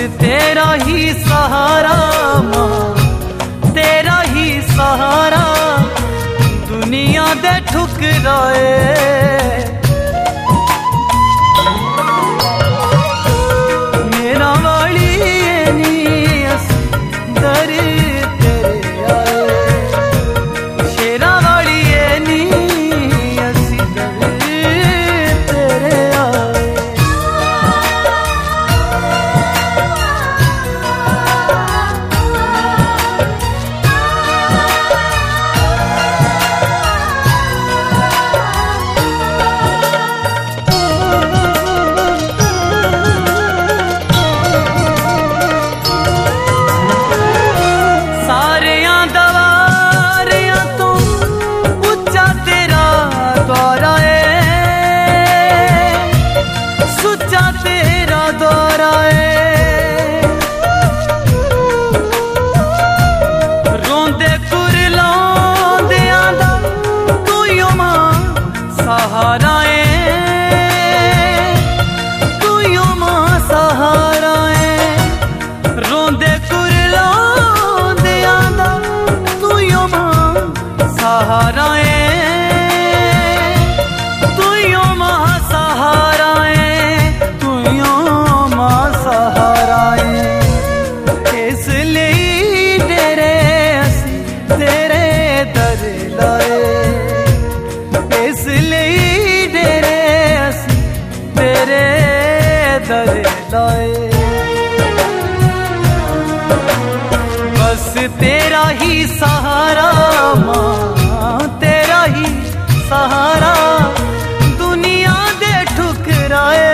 तेरा ही सहारा मां, तेरा ही सहारा दुनिया दे ठुकराए। मेरा वाली नी अस दर तेरे आए, शेरा वाली नी असी दर तेरे आए। बस तेरा ही सहारा मां, तेरा ही सहारा दुनिया दे ठुकराए।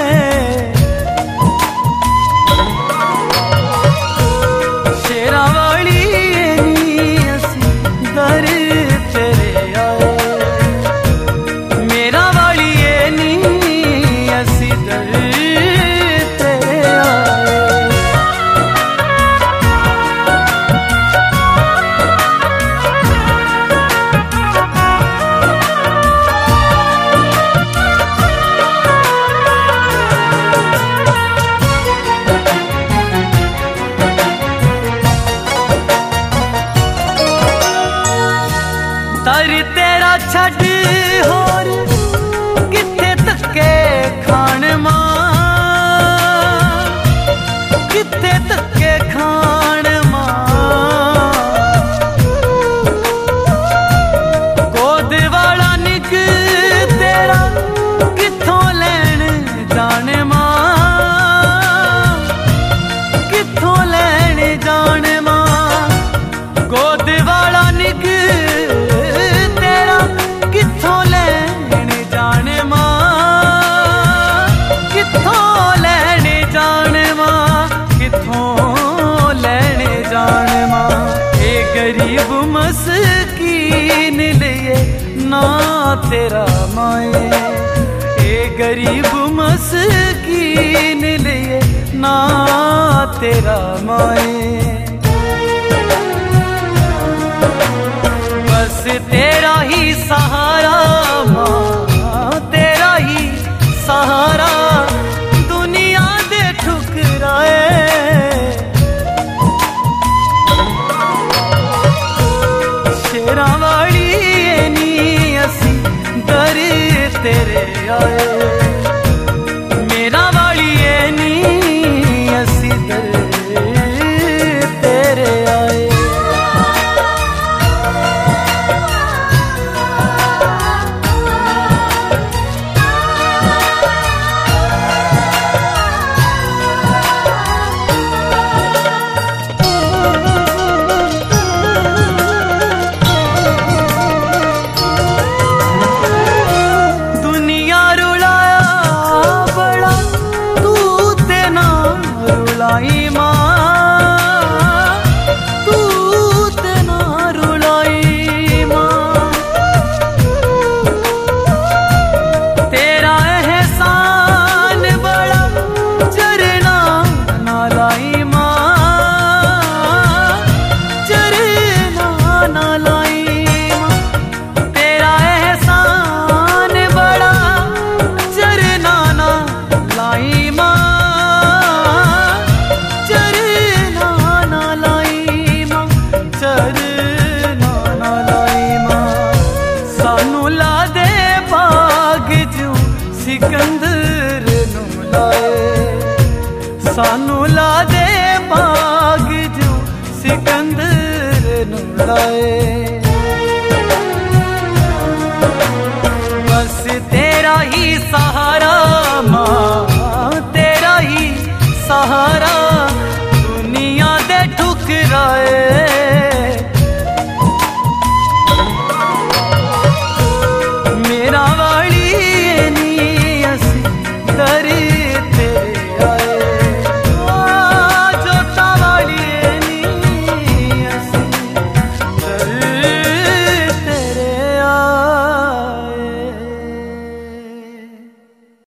शेरा वाली नी असी दर तेरे आए, मेरा वाली नी असी दर तेरे आए। दर तेरा छड़ होर किथे धक्के खान मां, किथे धक्के खान मां। गोद वाला निक तेरा किथों लैन जान मां, किथों लैन जान मां। गोद वाला निक किथों लैन जान मां, किथों लैन जान मां, किथों लैन जान मां। ए गरीब मस्कीन लिए ना तेरा माए, ए गरीब मस्कीन लिए ना तेरा माए। बस तेरा ही सहारा मां, तेरा ही सहारा दुनिया दे ठुकराए। शेरा वाली नी असी दर तेरे आए, मेरा वाली नी असी दर तेरे आए। दुनिया रुलाए बाग जो सिकंदर नुलाए। बस तेरा ही सहारा